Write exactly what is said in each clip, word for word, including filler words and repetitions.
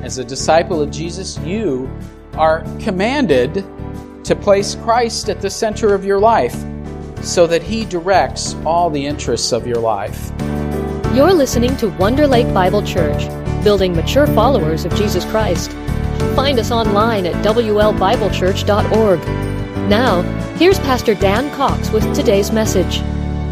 as a disciple of Jesus, you are commanded to place Christ at the center of your life so that He directs all the interests of your life. You're listening to Wonder Lake Bible Church, building mature followers of Jesus Christ. Find us online at w l bible church dot org. Now, here's Pastor Dan Cox with today's message.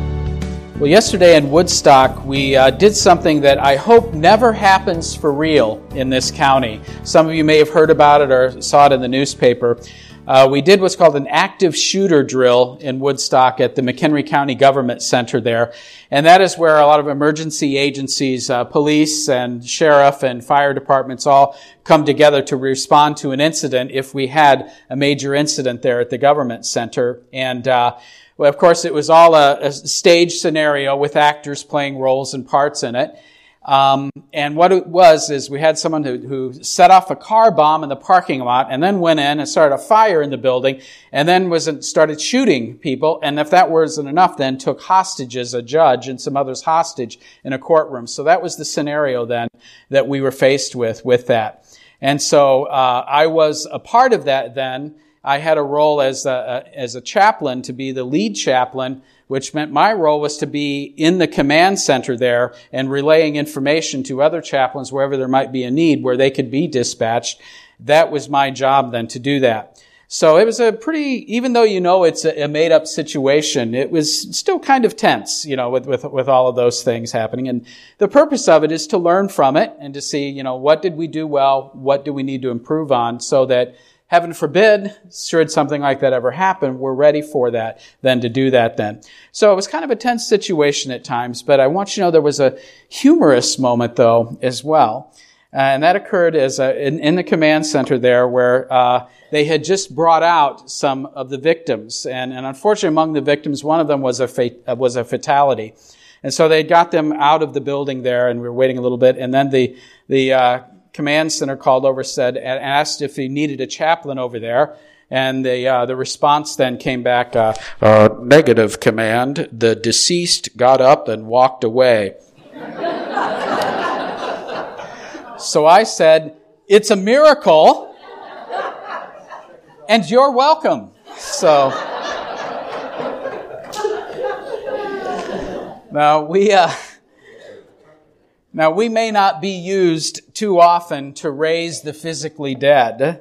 Well, yesterday in Woodstock, we uh, did something that I hope never happens for real in this county. Some of you may have heard about it or saw it in the newspaper. Uh, we did what's called an active shooter drill in Woodstock at the McHenry County Government Center there. And that is where a lot of emergency agencies, uh, police and sheriff and fire departments all come together to respond to an incident if we had a major incident there at the Government Center. And uh Well, of course, it was all a, a stage scenario with actors playing roles and parts in it. Um, and what it was is we had someone who, who set off a car bomb in the parking lot and then went in and started a fire in the building and then was started shooting people. And if that wasn't enough, then took hostages, a judge and some others hostage in a courtroom. So that was the scenario then that we were faced with, with that. And so uh, I was a part of that then. I had a role as a, as a chaplain to be the lead chaplain, which meant my role was to be in the command center there and relaying information to other chaplains wherever there might be a need where they could be dispatched. That was my job then to do that. So it was a pretty, even though you know it's a, a made-up situation, it was still kind of tense, you know, with, with, with all of those things happening. And the purpose of it is to learn from it and to see, you know, what did we do well, what do we need to improve on so that heaven forbid, should something like that ever happen, we're ready for that, then to do that then. So it was kind of a tense situation at times, but I want you to know there was a humorous moment, though, as well. Uh, and that occurred as a, in, in the command center there where uh, they had just brought out some of the victims. And, and unfortunately, among the victims, one of them was a, fat, uh, was a fatality. And so they got them out of the building there, and we were waiting a little bit. And then the the uh command center called over, said, and asked if he needed a chaplain over there. And the uh, the response then came back, uh, uh, negative, command. The deceased got up and walked away. So I said, it's a miracle, and you're welcome. So now we... Uh, Now, we may not be used too often to raise the physically dead,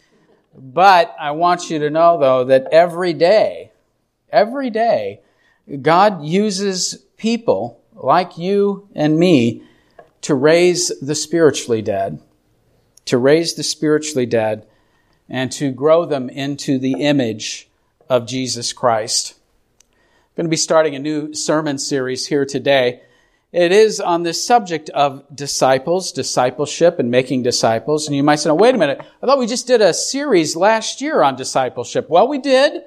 but I want you to know, though, that every day, every day, God uses people like you and me to raise the spiritually dead, to raise the spiritually dead, and to grow them into the image of Jesus Christ. I'm going to be starting a new sermon series here today. It is on this subject of disciples, discipleship, and making disciples. And you might say, wait a minute, I thought we just did a series last year on discipleship. Well, we did,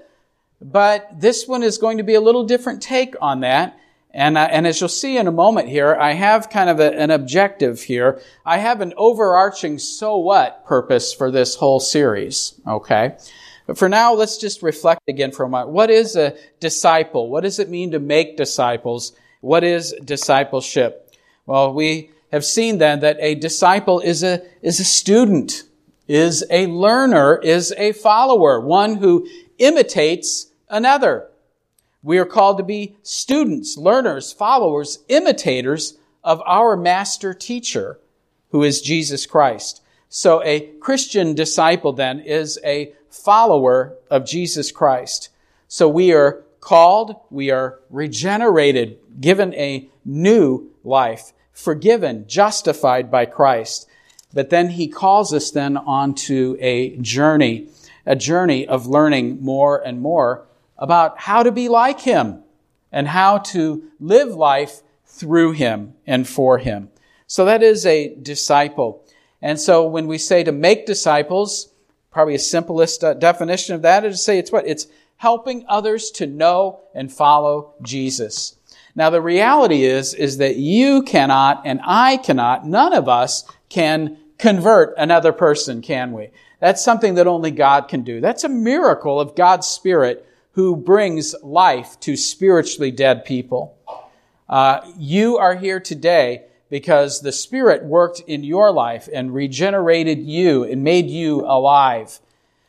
but this one is going to be a little different take on that. And, uh, and as you'll see in a moment here, I have kind of a, an objective here. I have an overarching so what purpose for this whole series, okay? But for now, let's just reflect again for a moment. What is a disciple? What does it mean to make disciples? What is discipleship? Well, we have seen then that a disciple is a, is a student, is a learner, is a follower, one who imitates another. We are called to be students, learners, followers, imitators of our master teacher, who is Jesus Christ. So a Christian disciple then is a follower of Jesus Christ. So we are called, we are regenerated, given a new life, forgiven, justified by Christ. But then He calls us then onto a journey, a journey of learning more and more about how to be like Him and how to live life through Him and for Him. So that is a disciple. And so when we say to make disciples, probably a simplest uh, definition of that is to say it's what? It's helping others to know and follow Jesus. Now, the reality is, is that you cannot and I cannot, none of us can convert another person, can we? That's something that only God can do. That's a miracle of God's Spirit who brings life to spiritually dead people. Uh, you are here today because the Spirit worked in your life and regenerated you and made you alive.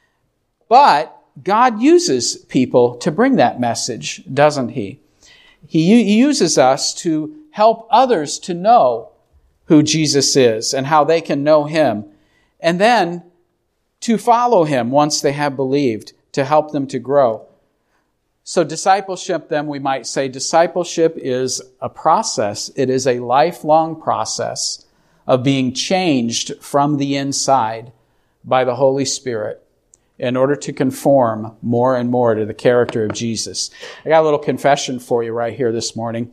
But God uses people to bring that message, doesn't He? He uses us to help others to know who Jesus is and how they can know Him, and then to follow Him once they have believed, to help them to grow. So discipleship, then, we might say, discipleship is a process. It is a lifelong process of being changed from the inside by the Holy Spirit in order to conform more and more to the character of Jesus. I got a little confession for you right here this morning.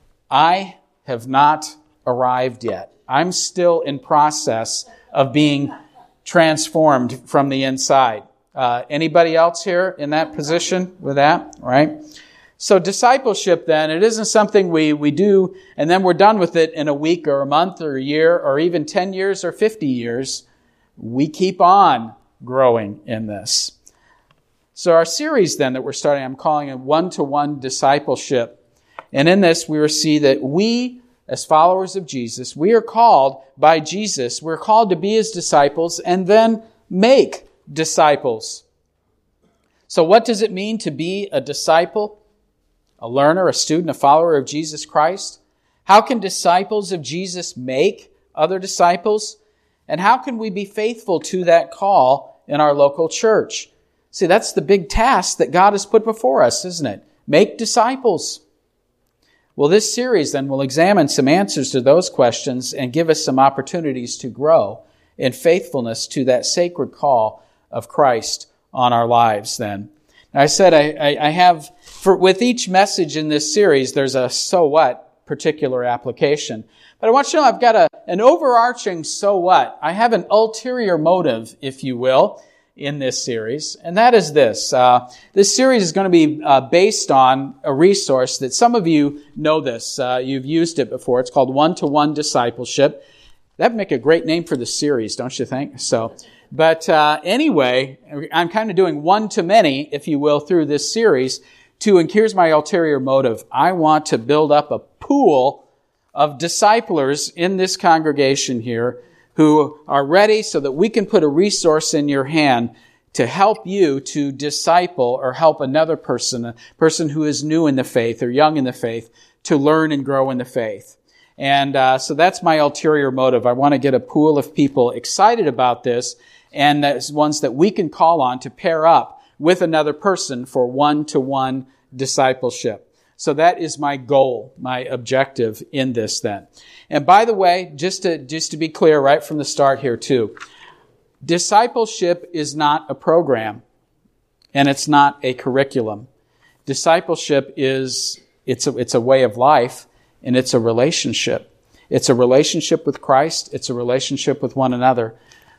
I have not arrived yet. I'm still in process of being transformed from the inside. Uh, anybody else here in that position with that, right? So discipleship, then, it isn't something we, we do and then we're done with it in a week or a month or a year or even ten years or fifty years. We keep on growing in this. So our series, then, that we're starting, I'm calling it one-to-one discipleship. And in this, we will see that we, as followers of Jesus, we are called by Jesus. We're called to be His disciples and then make disciples. So what does it mean to be a disciple, a learner, a student, a follower of Jesus Christ? How can disciples of Jesus make other disciples? And how can we be faithful to that call in our local church? See, that's the big task that God has put before us, isn't it? Make disciples. Well, this series then will examine some answers to those questions and give us some opportunities to grow in faithfulness to that sacred call of Christ on our lives then. Now, I said I, I, I have, for with each message in this series, there's a so what particular application. But I want you to know I've got a, an overarching so what. I have an ulterior motive, if you will, in this series, and that is this. Uh, this series is going to be uh, based on a resource that some of you know this. Uh, you've used it before. It's called One-to-One Discipleship. That'd make a great name for the series, don't you think? So, but uh, anyway, I'm kind of doing one-to-many, if you will, through this series. To, and here's my ulterior motive. I want to build up a pool of disciplers in this congregation here who are ready so that we can put a resource in your hand to help you to disciple or help another person, a person who is new in the faith or young in the faith, to learn and grow in the faith. And uh, so that's my ulterior motive. I want to get a pool of people excited about this, and that's ones that we can call on to pair up with another person for one-to-one discipleship. So that is my goal, my objective in this then. And by the way, just to, just to be clear right from the start here too, discipleship is not a program and it's not a curriculum. Discipleship is, it's a, it's a way of life and it's a relationship. It's a relationship with Christ. It's a relationship with one another.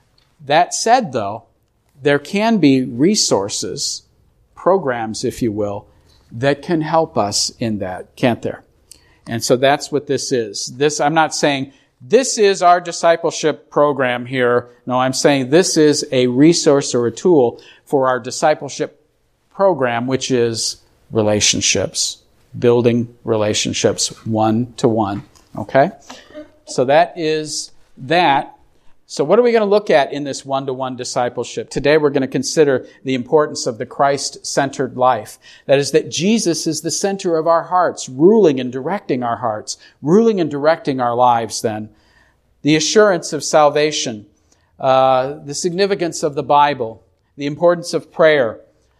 That said though, there can be resources, programs if you will, that can help us in that, can't there? And so that's what this is. This, I'm not saying this is our discipleship program here. No, I'm saying this is a resource or a tool for our discipleship program, which is relationships, building relationships one to one. Okay? So that is that. So what are we going to look at in this one-to-one discipleship? Today we're going to consider the importance of the Christ-centered life. That is, that Jesus is the center of our hearts, ruling and directing our hearts, ruling and directing our lives then. The assurance of salvation, uh, the significance of the Bible, the importance of prayer,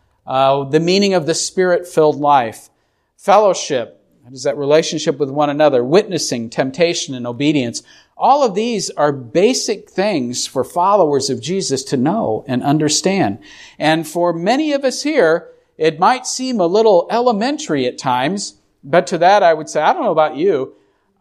uh, the meaning of the Spirit-filled life, fellowship, that is that relationship with one another, witnessing, temptation, and obedience. All of these are basic things for followers of Jesus to know and understand. And for many of us here, it might seem a little elementary at times, but to that I would say, I don't know about you,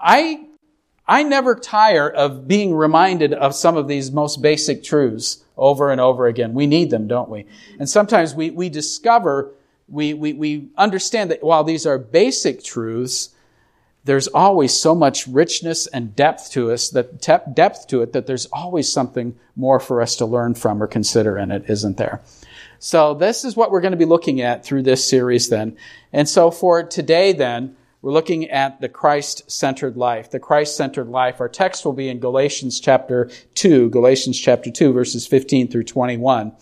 I I never tire of being reminded of some of these most basic truths over and over again. We need them, don't we? And sometimes we, we discover, we, we, we understand that while these are basic truths, there's always so much richness and depth to us, that te- depth to it, that there's always something more for us to learn from or consider in it, isn't there? So this is what we're going to be looking at through this series then. And so for today then, We're looking at the Christ-centered life. The Christ-centered life. Our text will be in Galatians chapter two, Galatians chapter two, verses fifteen through twenty-one.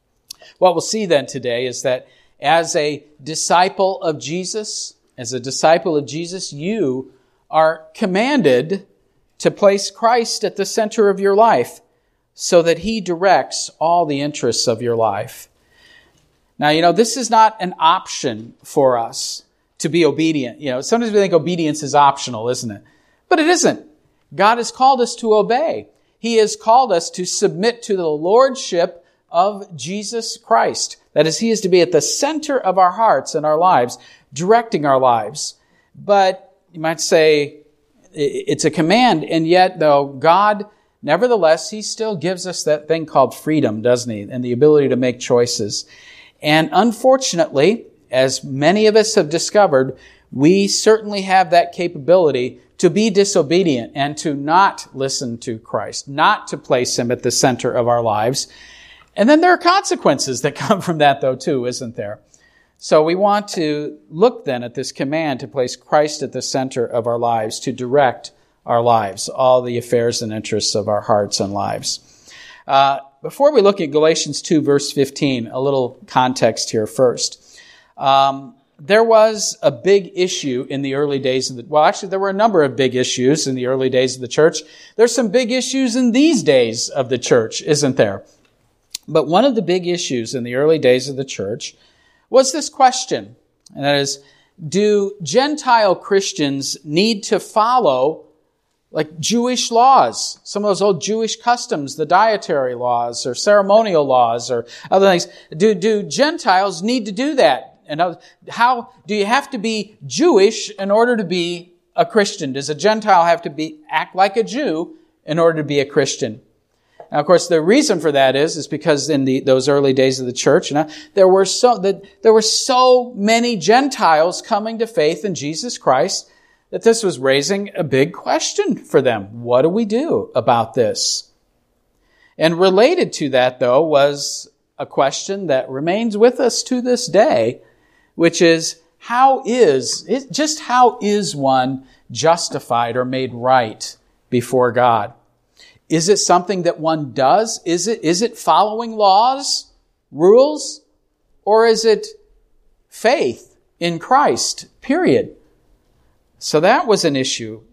What we'll see then today is that as a disciple of Jesus, as a disciple of Jesus, you are commanded to place Christ at the center of your life so that He directs all the interests of your life. Now, you know, this is not an option for us to be obedient. You know, sometimes we think obedience is optional, isn't it? But it isn't. God has called us to obey. He has called us to submit to the lordship of Jesus Christ. That is, He is to be at the center of our hearts and our lives, directing our lives. But you might say it's a command, and yet, though, God, nevertheless, He still gives us that thing called freedom, doesn't He? And the ability to make choices. And unfortunately, as many of us have discovered, we certainly have that capability to be disobedient and to not listen to Christ, not to place Him at the center of our lives. And then there are consequences that come from that, though, too, isn't there? So we want to look then at this command to place Christ at the center of our lives, to direct our lives, all the affairs and interests of our hearts and lives. Uh, before we look at Galatians two, verse fifteen, a little context here first. Um, there was a big issue in the early days of the, well, actually, there were a number of big issues in the early days of the church. There's some big issues in these days of the church, isn't there? But one of the big issues in the early days of the church was this question, and that is, do Gentile Christians need to follow like Jewish laws, some of those old Jewish customs, the dietary laws or ceremonial laws or other things? Do, do Gentiles need to do that? And how do you have to be Jewish in order to be a Christian? Does a Gentile have to be act like a Jew in order to be a Christian? Now, of course, the reason for that is is because in the, those early days of the church, you know, there were so that there were so many Gentiles coming to faith in Jesus Christ that this was raising a big question for them. What do we do about this? And related to that, though, was a question that remains with us to this day, which is, how is, just how is one justified or made right before God? Is it something that one does? Is it, is it following laws, rules, or is it faith in Christ, period? So that was an issue.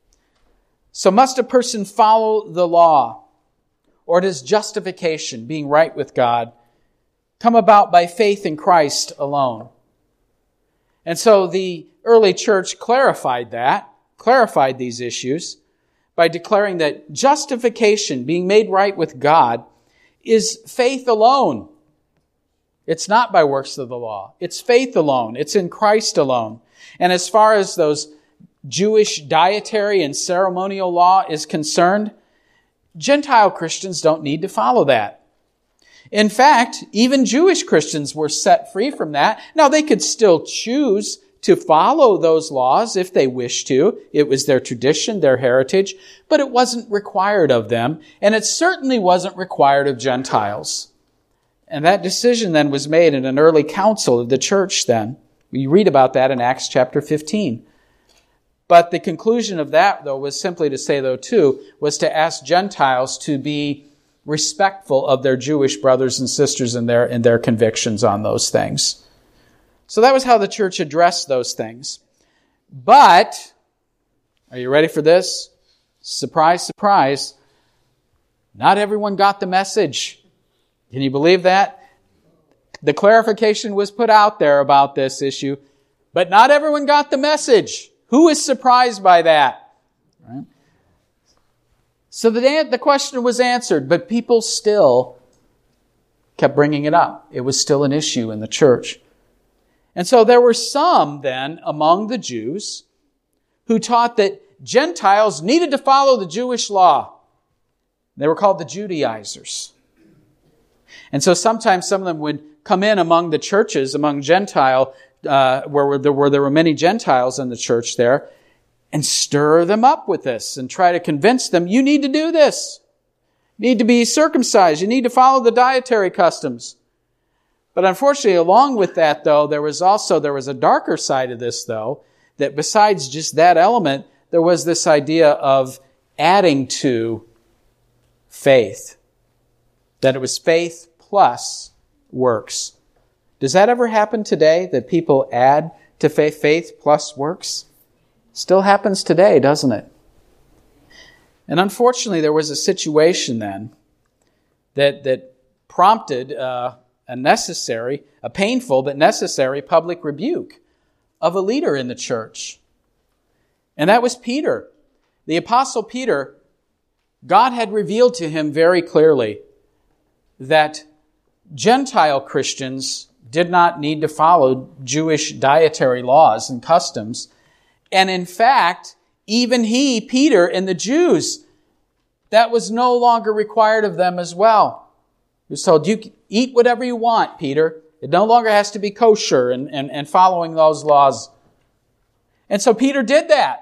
So must a person follow the law? Or does justification, being right with God, come about by faith in Christ alone? And so the early church clarified that, clarified these issues by declaring that justification, being made right with God, is faith alone. It's not by works of the law. It's faith alone. It's in Christ alone. And as far as those Jewish dietary and ceremonial law is concerned, Gentile Christians don't need to follow that. In fact, even Jewish Christians were set free from that. Now, they could still choose to follow those laws if they wished to. It was their tradition, their heritage, but it wasn't required of them, and it certainly wasn't required of Gentiles. And that decision then was made in an early council of the church then. We read about that in Acts chapter fifteen. But the conclusion of that, though, was simply to say, though, too, was to ask Gentiles to be respectful of their Jewish brothers and sisters and their, and their convictions on those things. So that was how the church addressed those things. But, are you ready for this? Surprise, surprise. Not everyone got the message. Can you believe that? The clarification was put out there about this issue, but not everyone got the message. Who is surprised by that? Right? So the, the question was answered, but people still kept bringing it up. It was still an issue in the church. And so there were some then among the Jews who taught that Gentiles needed to follow the Jewish law. They were called the Judaizers. And so sometimes some of them would come in among the churches, among Gentile, uh, where there were, there were many Gentiles in the church there, and stir them up with this and try to convince them, you need to do this. You need to be circumcised. You need to follow the dietary customs. But unfortunately, along with that, though, there was also, there was a darker side of this, though, that besides just that element, there was this idea of adding to faith. That it was faith plus works. Does that ever happen today, that people add to faith, faith plus works? Still happens today, doesn't it? And unfortunately, there was a situation then that, that prompted uh, a necessary, a painful but necessary public rebuke of a leader in the church. And that was Peter. The Apostle Peter, God had revealed to him very clearly that Gentile Christians did not need to follow Jewish dietary laws and customs. And in fact, even he, Peter, and the Jews, that was no longer required of them as well. He was told, you can eat whatever you want, Peter. It no longer has to be kosher and, and, and following those laws. And so Peter did that.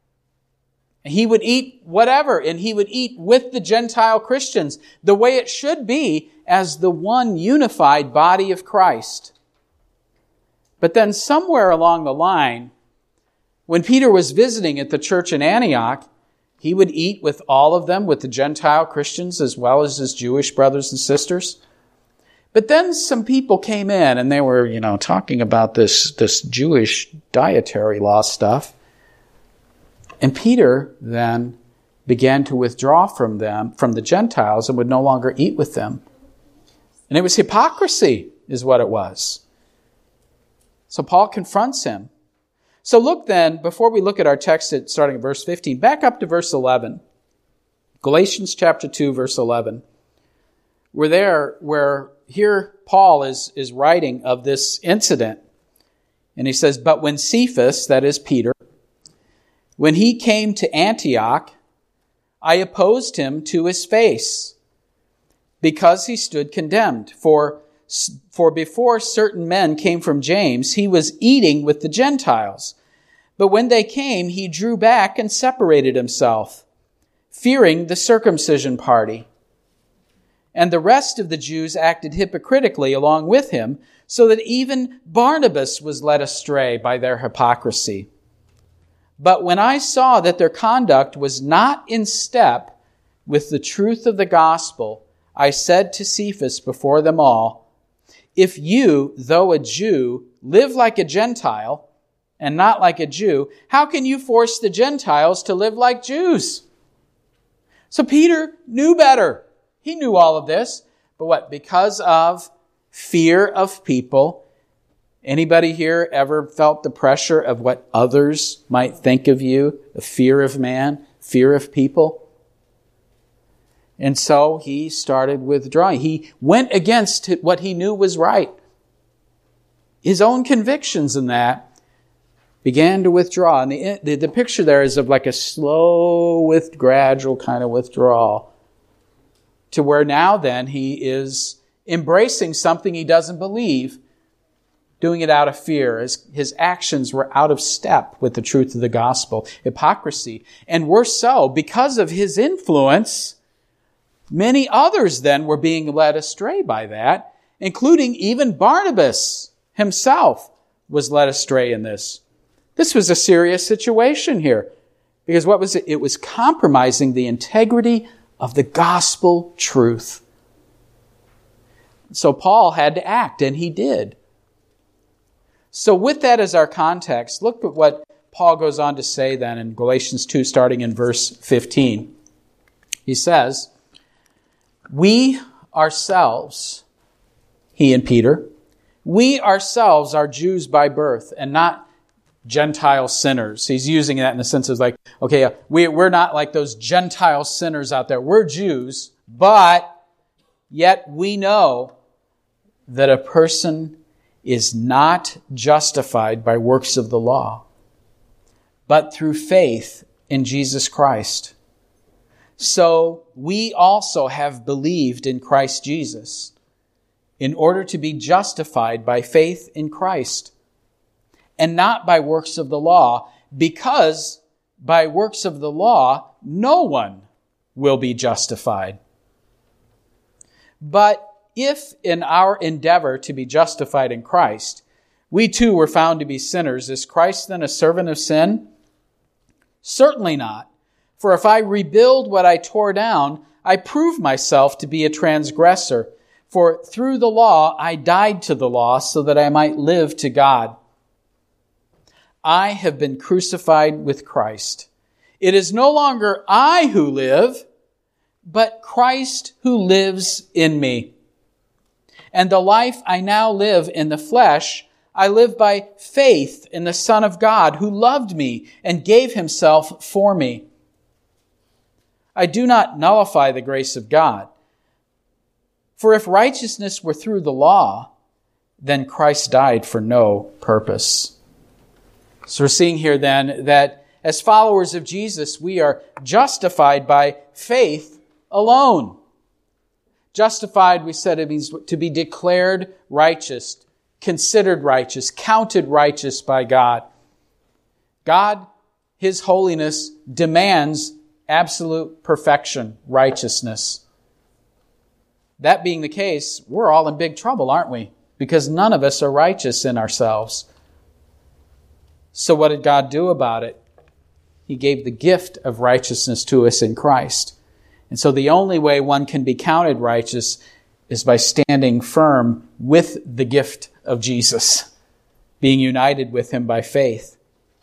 He would eat whatever, and he would eat with the Gentile Christians, the way it should be as the one unified body of Christ. But then somewhere along the line, when Peter was visiting at the church in Antioch, he would eat with all of them, with the Gentile Christians as well as his Jewish brothers and sisters. But then some people came in and they were, you know, talking about this, this Jewish dietary law stuff. And Peter then began to withdraw from them, from the Gentiles, and would no longer eat with them. And it was hypocrisy, is what it was. So Paul confronts him. So look then, before we look at our text at, starting at verse fifteen, back up to verse eleven. Galatians chapter two, verse eleven. We're there where here Paul is, is writing of this incident. And he says, but when Cephas, that is Peter, when he came to Antioch, I opposed him to his face, because he stood condemned. For, for before certain men came from James, he was eating with the Gentiles. But when they came, he drew back and separated himself, fearing the circumcision party. And the rest of the Jews acted hypocritically along with him, so that even Barnabas was led astray by their hypocrisy. But when I saw that their conduct was not in step with the truth of the gospel, I said to Cephas before them all, if you, though a Jew, live like a Gentile and not like a Jew, how can you force the Gentiles to live like Jews? So Peter knew better. He knew all of this. But what? Because of fear of people. Anybody here ever felt the pressure of what others might think of you? The fear of man, fear of people? And so he started withdrawing. He went against what he knew was right. His own convictions in that began to withdraw. And the, the, the picture there is of like a slow, with gradual kind of withdrawal. To where now then he is embracing something he doesn't believe, doing it out of fear, as his actions were out of step with the truth of the gospel. Hypocrisy. And worse so, because of his influence, many others then were being led astray by that, including even Barnabas himself was led astray in this. This was a serious situation here. Because what was it? It was compromising the integrity of the gospel truth. So Paul had to act, and he did. So with that as our context, look at what Paul goes on to say then in Galatians two, starting in verse fifteen. He says, we ourselves, he and Peter, we ourselves are Jews by birth and not Gentile sinners. He's using that in the sense of like, okay, we, we're not like those Gentile sinners out there. We're Jews, but yet we know that a person is not justified by works of the law, but through faith in Jesus Christ. So we also have believed in Christ Jesus in order to be justified by faith in Christ, and not by works of the law, because by works of the law, no one will be justified. But if in our endeavor to be justified in Christ, We too were found to be sinners. Is Christ then a servant of sin? Certainly not. For if I rebuild what I tore down, I prove myself to be a transgressor. For through the law I died to the law so that I might live to God. I have been crucified with Christ. It is no longer I who live, but Christ who lives in me. And the life I now live in the flesh, I live by faith in the Son of God who loved me and gave himself for me. I do not nullify the grace of God. For if righteousness were through the law, then Christ died for no purpose. So we're seeing here then that as followers of Jesus, we are justified by faith alone. Justified, we said, it means to be declared righteous, considered righteous, counted righteous by God. God, His holiness, demands absolute perfection, righteousness. That being the case, we're all in big trouble, aren't we? Because none of us are righteous in ourselves. So what did God do about it? He gave the gift of righteousness to us in Christ. And so the only way one can be counted righteous is by standing firm with the gift of Jesus, being united with Him by faith.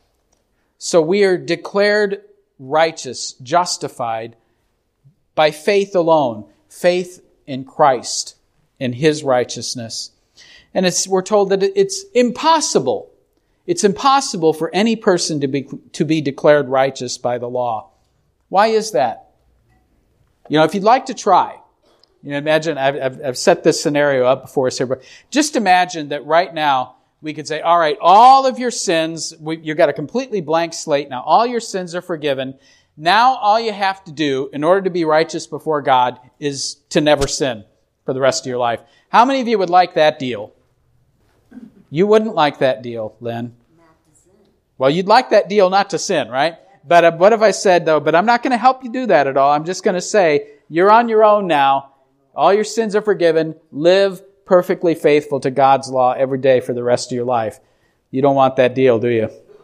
So we are declared righteous, justified by faith alone, faith in Christ, in His righteousness. And it's, we're told that it's impossible. It's impossible for any person to be, to be declared righteous by the law. Why is that? You know, if you'd like to try, you know, imagine, I've, I've, I've set this scenario up before us here, but just imagine that right now we could say, all right, all of your sins, we, you've got a completely blank slate now. All your sins are forgiven. Now all you have to do in order to be righteous before God is to never sin for the rest of your life. How many of you would like that deal? You wouldn't like that deal, Lynn. Well, you'd like that deal not to sin, right? But uh, what if I said, though, but I'm not going to help you do that at all. I'm just going to say, you're on your own now. All your sins are forgiven. Live perfectly faithful to God's law every day for the rest of your life. You don't want that deal, do you?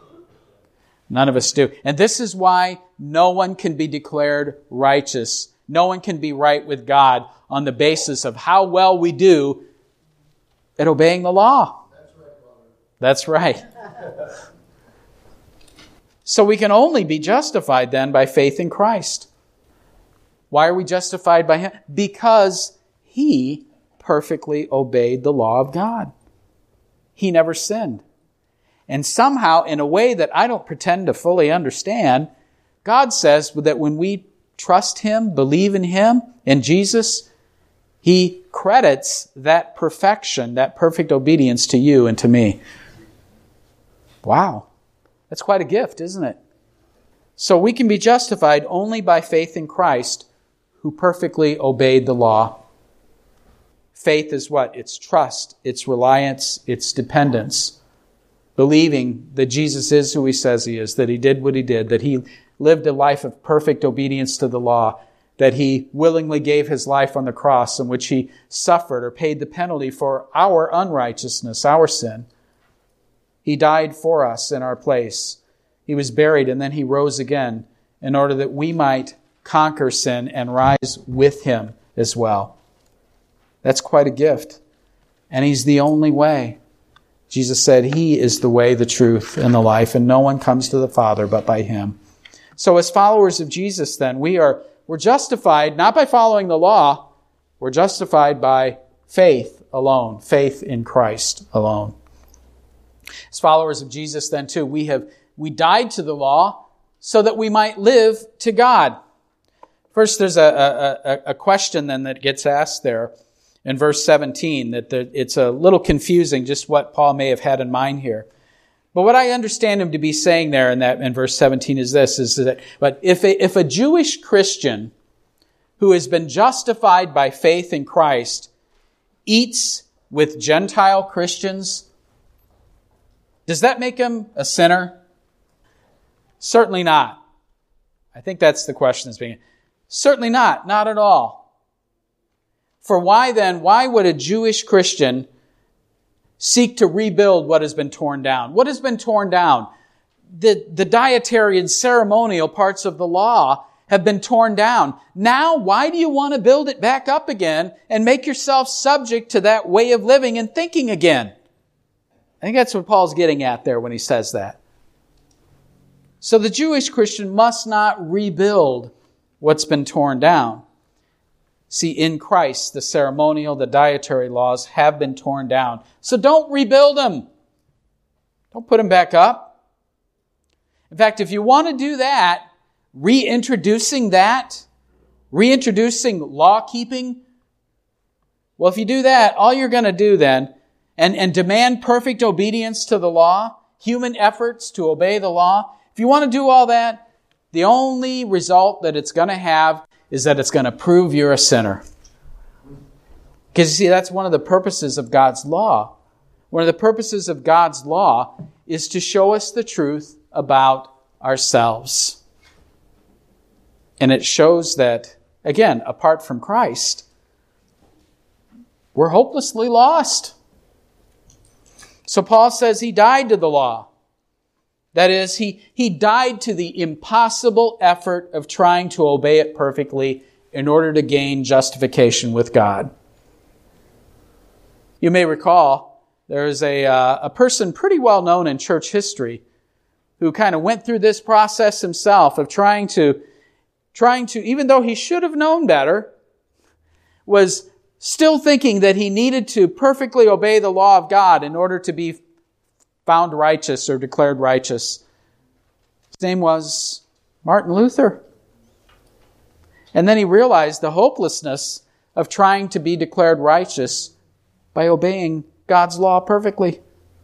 None of us do. And this is why no one can be declared righteous. No one can be right with God on the basis of how well we do at obeying the law. That's right. So we can only be justified then by faith in Christ. Why are we justified by Him? Because He perfectly obeyed the law of God. He never sinned. And somehow, in a way that I don't pretend to fully understand, God says that when we trust Him, believe in Him, in Jesus, He credits that perfection, that perfect obedience to you and to me. Wow. That's quite a gift, isn't it? So we can be justified only by faith in Christ, who perfectly obeyed the law. Faith is what? It's trust, it's reliance, it's dependence. Believing that Jesus is who He says He is, that He did what He did, that He lived a life of perfect obedience to the law, that He willingly gave His life on the cross in which He suffered or paid the penalty for our unrighteousness, our sin. He died for us in our place. He was buried and then He rose again in order that we might conquer sin and rise with Him as well. That's quite a gift. And He's the only way. Jesus said He is the way, the truth, and the life, and no one comes to the Father but by Him. So as followers of Jesus then, we are we're justified not by following the law, we're justified by faith alone, faith in Christ alone. As followers of Jesus then too, we have we died to the law so that we might live to God. First, there's a, a, a question then that gets asked there in verse seventeen, that the, it's a little confusing just what Paul may have had in mind here. But what I understand him to be saying there in that in verse seventeen is this, is that but if a, if a Jewish Christian who has been justified by faith in Christ eats with Gentile Christians, does that make him a sinner? Certainly not. I think that's the question that's being. Certainly not. Not at all. For why then, why would a Jewish Christian seek to rebuild what has been torn down. What has been torn down? The, the dietary and ceremonial parts of the law have been torn down. Now, why do you want to build it back up again and make yourself subject to that way of living and thinking again? I think that's what Paul's getting at there when he says that. So the Jewish Christian must not rebuild what's been torn down. See, in Christ, the ceremonial, the dietary laws have been torn down. So don't rebuild them. Don't put them back up. In fact, if you want to do that, reintroducing that, reintroducing law-keeping, well, if you do that, all you're going to do then, and, and demand perfect obedience to the law, human efforts to obey the law, if you want to do all that, the only result that it's going to have is that it's going to prove you're a sinner. Because you see, that's one of the purposes of God's law. One of the purposes of God's law is to show us the truth about ourselves. And it shows that, again, apart from Christ, we're hopelessly lost. So Paul says he died to the law. That is, he, he died to the impossible effort of trying to obey it perfectly in order to gain justification with God. You may recall there's a, uh, a person pretty well known in church history who kind of went through this process himself of trying to, trying to, even though he should have known better, was still thinking that he needed to perfectly obey the law of God in order to be found righteous or declared righteous. His name was Martin Luther. And then he realized the hopelessness of trying to be declared righteous by obeying God's law perfectly.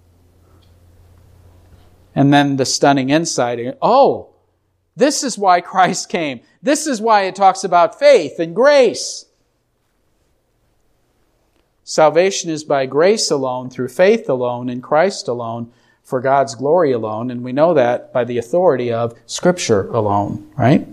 And then the stunning insight, oh, this is why Christ came. This is why it talks about faith and grace. Salvation is by grace alone, through faith alone, in Christ alone, for God's glory alone. And we know that by the authority of Scripture alone, right?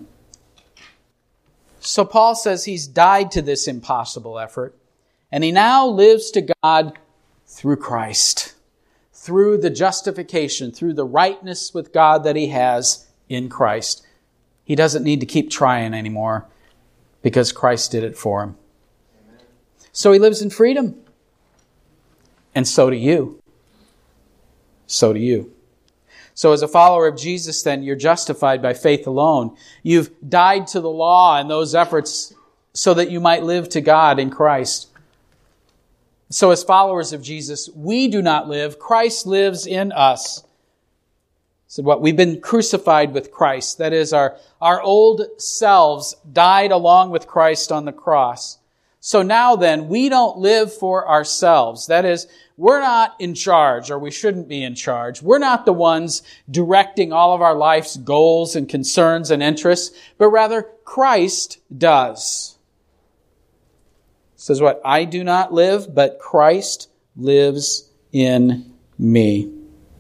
So Paul says he's died to this impossible effort, and he now lives to God through Christ, through the justification, through the rightness with God that he has in Christ. He doesn't need to keep trying anymore because Christ did it for him. So he lives in freedom. And so do you. So do you. So as a follower of Jesus, then, you're justified by faith alone. You've died to the law and those efforts so that you might live to God in Christ. So as followers of Jesus, we do not live. Christ lives in us. So what? We've been crucified with Christ. That is, our, our old selves died along with Christ on the cross. So now then, we don't live for ourselves. That is, we're not in charge, or we shouldn't be in charge. We're not the ones directing all of our life's goals and concerns and interests, but rather Christ does. It says what? I do not live, but Christ lives in me.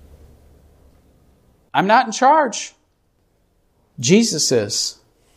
I'm not in charge. Jesus is.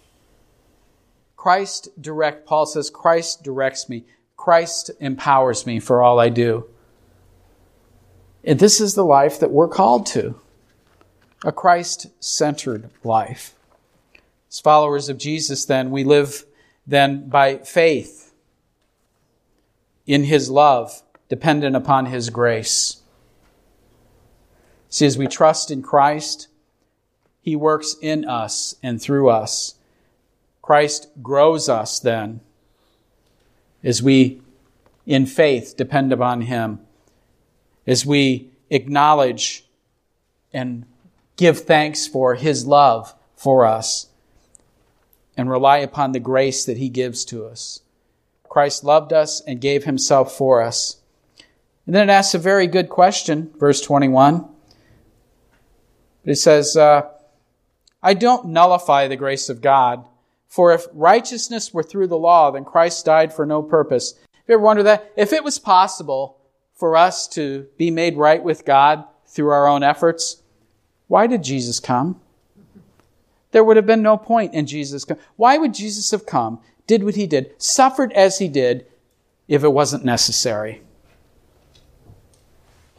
Christ direct, Paul says, Christ directs me. Christ empowers me for all I do. And this is the life that we're called to. A Christ-centered life. As followers of Jesus, then, we live then by faith in His love, dependent upon His grace. See, as we trust in Christ, He works in us and through us. Christ grows us then as we, in faith, depend upon Him, as we acknowledge and give thanks for His love for us and rely upon the grace that He gives to us. Christ loved us and gave Himself for us. And then it asks a very good question, verse twenty-one. It says, uh, I don't nullify the grace of God. For if righteousness were through the law, then Christ died for no purpose. Have you ever wondered that? If it was possible for us to be made right with God through our own efforts, why did Jesus come? There would have been no point in Jesus coming. Why would Jesus have come, did what He did, suffered as He did, if it wasn't necessary?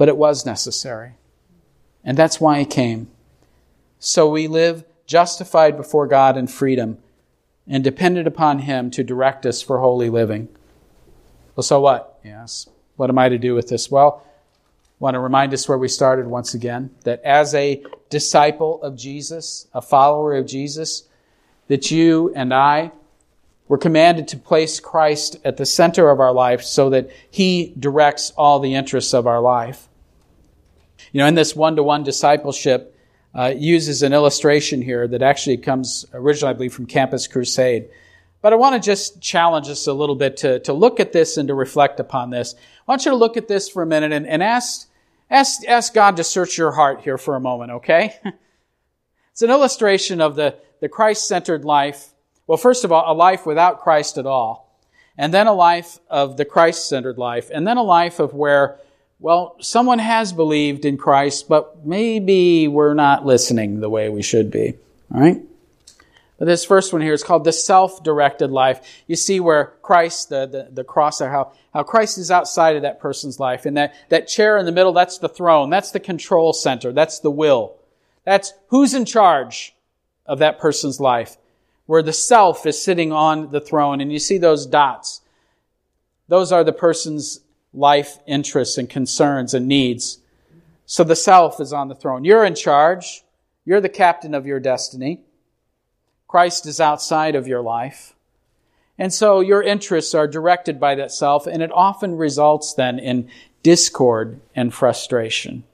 but it was necessary. And that's why he came. So we live justified before God in freedom and dependent upon him to direct us for holy living. Well, so what? Yes. What am I to do with this? Well, I want to remind us where we started once again, that as a disciple of Jesus, a follower of Jesus, that you and I were commanded to place Christ at the center of our life so that he directs all the interests of our life. You know, in this one-to-one discipleship, uh, uses an illustration here that actually comes originally, I believe, from Campus Crusade. But I want to just challenge us a little bit to, to look at this and to reflect upon this. I want you to look at this for a minute and, and ask, ask, ask God to search your heart here for a moment, okay? It's an illustration of the, the Christ-centered life. Well, first of all, a life without Christ at all. And then a life of the Christ-centered life. And then a life of where, well, someone has believed in Christ, but maybe we're not listening the way we should be. All right? But this first one here is called the self-directed life. You see where Christ, the, the, the cross, how, how Christ is outside of that person's life. And that, that chair in the middle, that's the throne. That's the control center. That's the will. That's who's in charge of that person's life. Where the self is sitting on the throne. And you see those dots. Those are the person's life interests and concerns and needs. So the self is on the throne. You're in charge. You're the captain of your destiny. Christ is outside of your life. And so your interests are directed by that self, and it often results then in discord and frustration.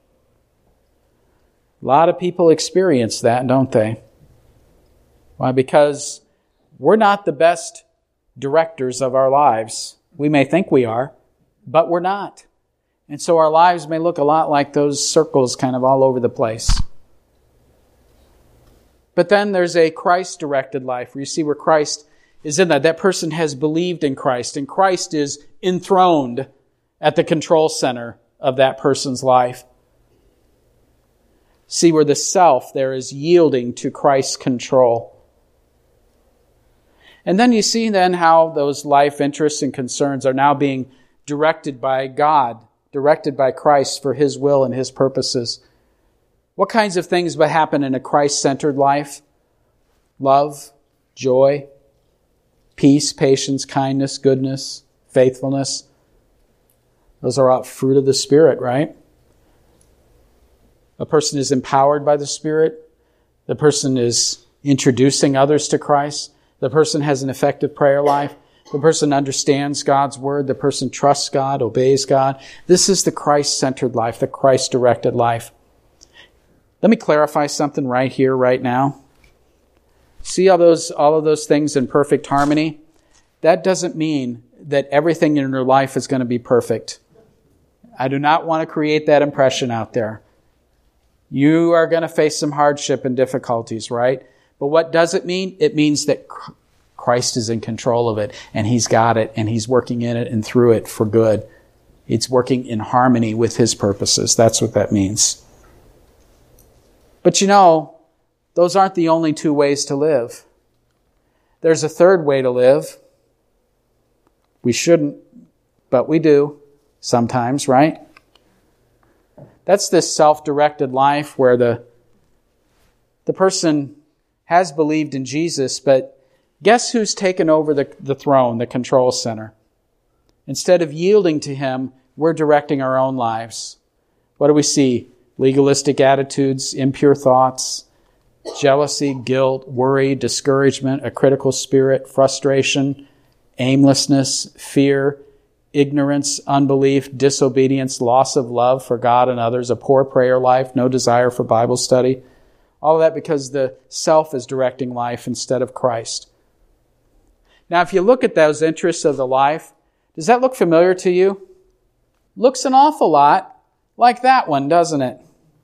A lot of people experience that, don't they? Why? Because we're not the best directors of our lives. We may think we are, but we're not. And so our lives may look a lot like those circles kind of all over the place. But then there's a Christ-directed life where you see where Christ is in that. That person has believed in Christ, and Christ is enthroned at the control center of that person's life. See where the self there is yielding to Christ's control. And then you see then how those life interests and concerns are now being directed by God, directed by Christ for his will and his purposes. What kinds of things would happen in a Christ-centered life? Love, joy, peace, patience, kindness, goodness, faithfulness. Those are all fruit of the Spirit, right? A person is empowered by the Spirit. The person is introducing others to Christ. The person has an effective prayer life. The person understands God's word. The person trusts God, obeys God. This is the Christ-centered life, the Christ-directed life. Let me clarify something right here, right now. See all those, all of those things in perfect harmony? That doesn't mean that everything in your life is going to be perfect. I do not want to create that impression out there. You are going to face some hardship and difficulties, right? But what does it mean? It means that Christ is in control of it, and he's got it, and he's working in it and through it for good. It's working in harmony with his purposes. That's what that means. But you know, those aren't the only two ways to live. There's a third way to live. We shouldn't, but we do sometimes, right? That's this self-directed life where the, the person has believed in Jesus, but guess who's taken over the, the throne, the control center? Instead of yielding to him, we're directing our own lives. What do we see? Legalistic attitudes, impure thoughts, jealousy, guilt, worry, discouragement, a critical spirit, frustration, aimlessness, fear, ignorance, unbelief, disobedience, loss of love for God and others, a poor prayer life, no desire for Bible study. All of that because the self is directing life instead of Christ. Now, if you look at those interests of the life, does that look familiar to you? Looks an awful lot like that one, doesn't it?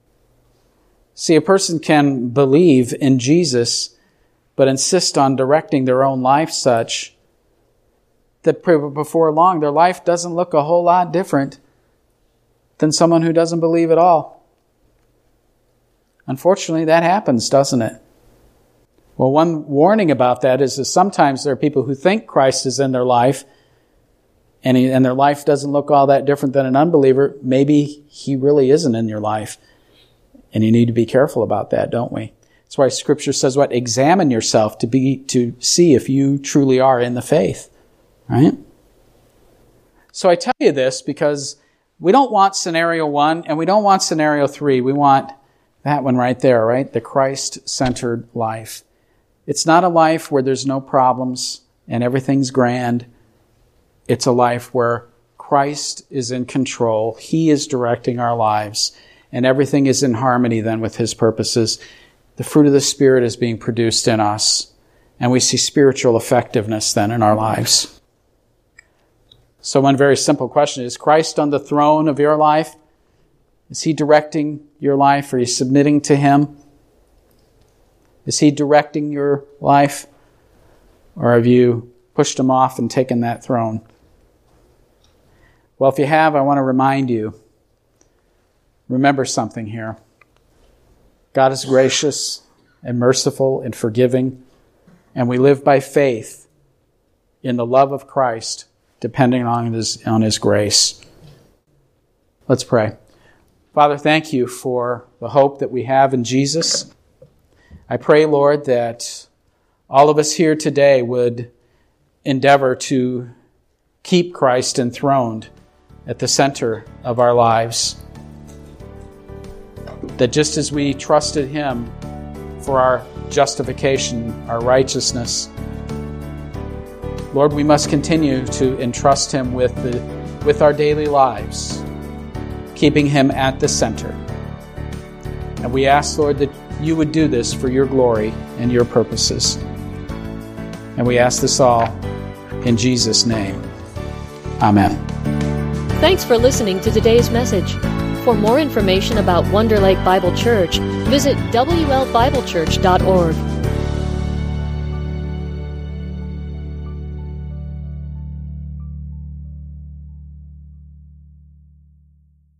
See, a person can believe in Jesus, but insist on directing their own life such that before long, their life doesn't look a whole lot different than someone who doesn't believe at all. Unfortunately, that happens, doesn't it? Well, one warning about that is that sometimes there are people who think Christ is in their life, and, he, and their life doesn't look all that different than an unbeliever, maybe he really isn't in your life. And you need to be careful about that, don't we? That's why Scripture says what? Examine yourself to be to see if you truly are in the faith. Right? So I tell you this because we don't want scenario one and we don't want scenario three. We want that one right there, right? The Christ-centered life. It's not a life where there's no problems and everything's grand. It's a life where Christ is in control. He is directing our lives. And everything is in harmony then with His purposes. The fruit of the Spirit is being produced in us. And we see spiritual effectiveness then in our lives. So one very simple question, is Christ on the throne of your life? Is He directing your life? Are you submitting to Him? Is He directing your life? Or have you pushed Him off and taken that throne? Well, if you have, I want to remind you, remember something here. God is gracious and merciful and forgiving, and we live by faith in the love of Christ, depending on His, on His grace. Let's pray. Father, thank You for the hope that we have in Jesus. I pray, Lord, that all of us here today would endeavor to keep Christ enthroned at the center of our lives. That just as we trusted Him for our justification, our righteousness, Lord, we must continue to entrust Him with the, with our daily lives, keeping Him at the center. And we ask, Lord, that You would do this for Your glory and Your purposes. And we ask this all in Jesus' name. Amen. Thanks for listening to today's message. For more information about Wonder Lake Bible Church, visit W L Bible Church dot org.